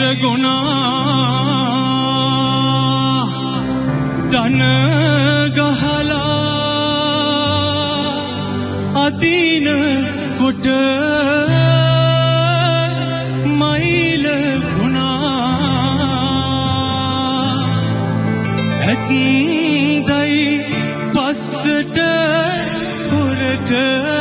गुना दन गहला अदीन कुट मैल गुना दई पसट पुरट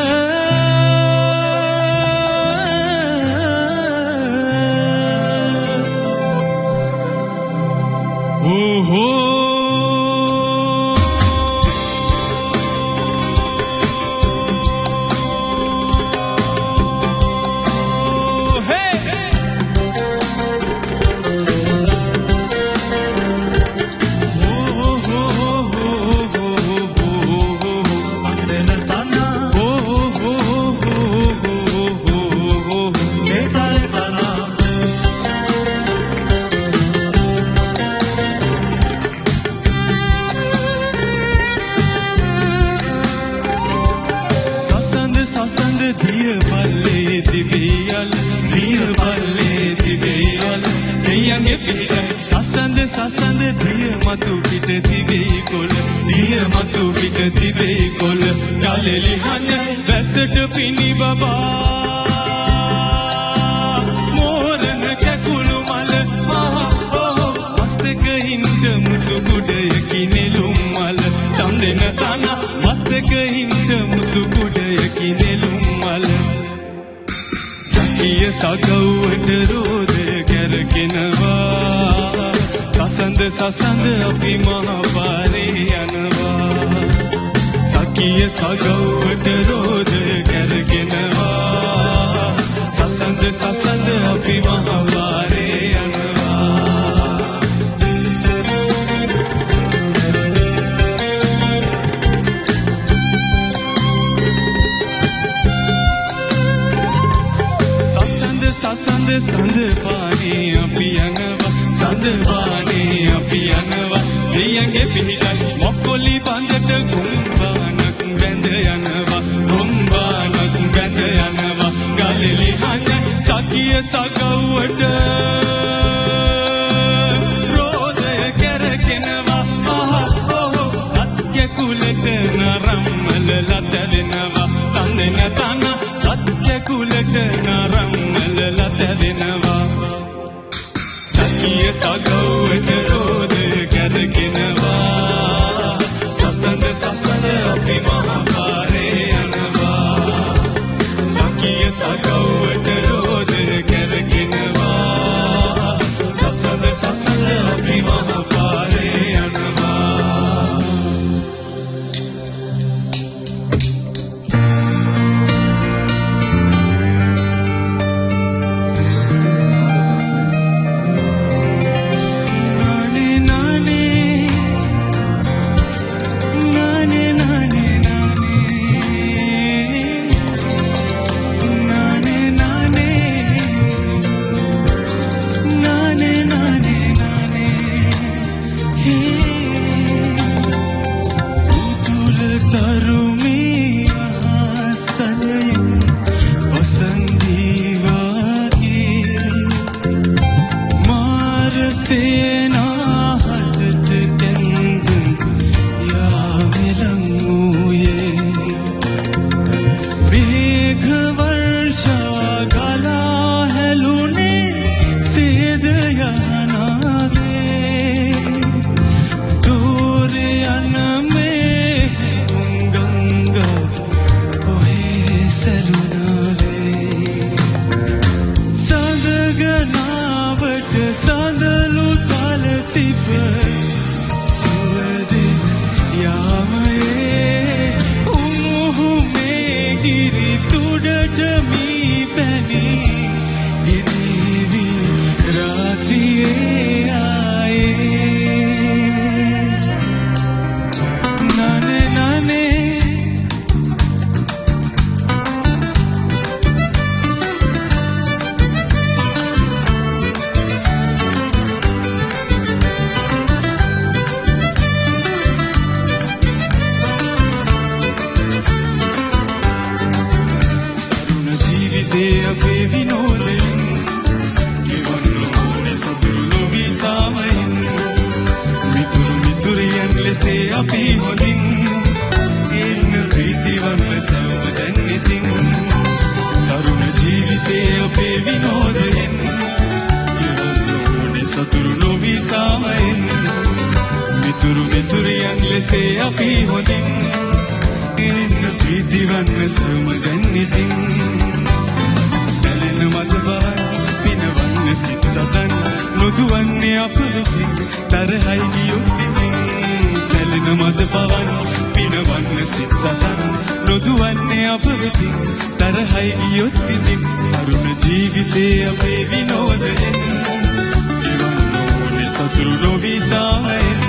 සසඳ දිය මතු පිට දිවේ කොළ දිය මතු පිට දිවේ කොළ ගලෙලි හඳ වැසට පිණි බබා මෝරන කැකුළු මල මස්තක හින්ද මුතු කුඩයකි නෙළුම් මල තම් දෙන තන මස්තක හින්ද මුතු කුඩයකි නෙළුම් මල සකිය සගව්වට රෝද කැරකෙනවා සසඳ සසඳ අපි මහපාරේ යනවා සකිය සගව්වට රෝද කැරගෙනවා සසඳ සසඳ අපි මහපාරේ යනවා සසඳ සසඳ සඳ පානේ අපි යනවා සඳ පානේ අපි යනවා දෙයන්ගේ පිහිටයි මොක්කොලි බඳට ගොම්බානක් වැඳ යනවා ගොම්බානක් වැඳ යනවා ගලෙලි හඳ සකිය සගව්වට රෝදය කැරකෙනවා සත්‍ය කුලට නරම්මල ලත වෙනවා තන්දෙන තන සත්‍ය කුලට නරම්මල ලත වෙනවා සකිය සගව්වට රෝද කැරකෙනවා සසඳ සසඳ අපි මහපාරේ යනවා සකිය සගව්වට රෝද කැරකෙනවා සසඳ සසඳ අපි මහපාරේ යනවා අපි හොඳින් ඉන්න ප්‍රීතිවන්ත සැවම දැන් ඉතින් තරුණ ජීවිතේ අපේ විනෝදයෙන් ගෙවන්න ඕනේ සතුරු නොවී සාමයෙන් මිතුරු මිතුරියන් ලෙසේ අපි හොඳින් ඉන්න ප්‍රීතිවන්ත සැවම දැන් ඉතින් දැනෙන මත බවන් පිනවන්න සිත සතන් නොදුවන්නේ අප වෙතින් තරහයි ගියොත් ඉතින් සැලෙන මත පවන් පිනවන්න සිත සතන් නොදුවන්නේ අප වෙතින් තරහයි ගියොත් ඉතින් තරුණ ජීවිතේ අපේ විනෝදයෙන් ගෙවන්න ඕනේ සතුරු නොවී සාමයෙන්